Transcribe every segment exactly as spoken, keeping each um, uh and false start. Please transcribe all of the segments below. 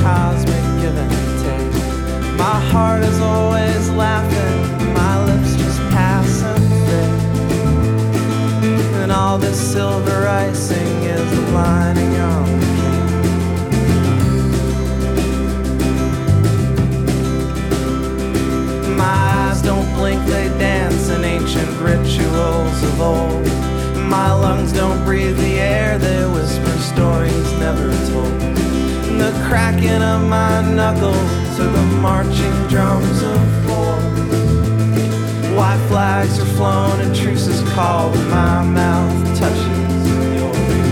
cosmic give and take. My heart is always laughing, my lips just pass and fade. And all this silver icing is the lining on the cake. My eyes don't blink, they dance in ancient rituals of old. My lungs don't breathe the air, they whisper stories never told. And the cracking of my knuckles to the marching drums of war. White flags are flown and truces call when my mouth touches yours.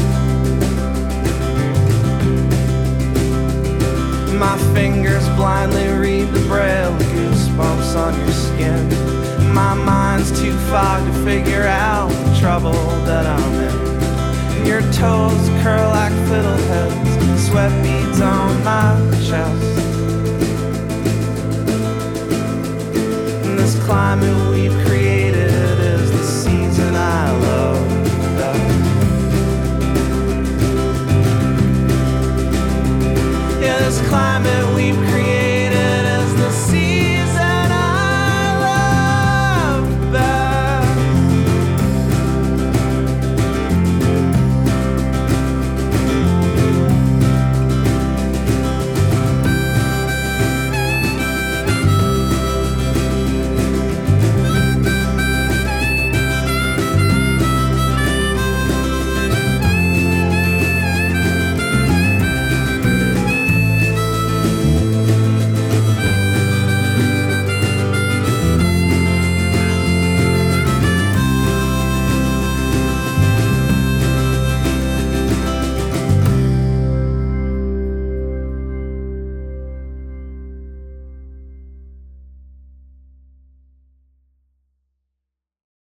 My fingers blindly read the braille, goosebumps on your skin. My mind's too fogged to figure out the trouble that I'm in. Your toes curl like fiddleheads, sweat beads on my chest. And this climate we've created is the season I love best. Yeah, this climate we've created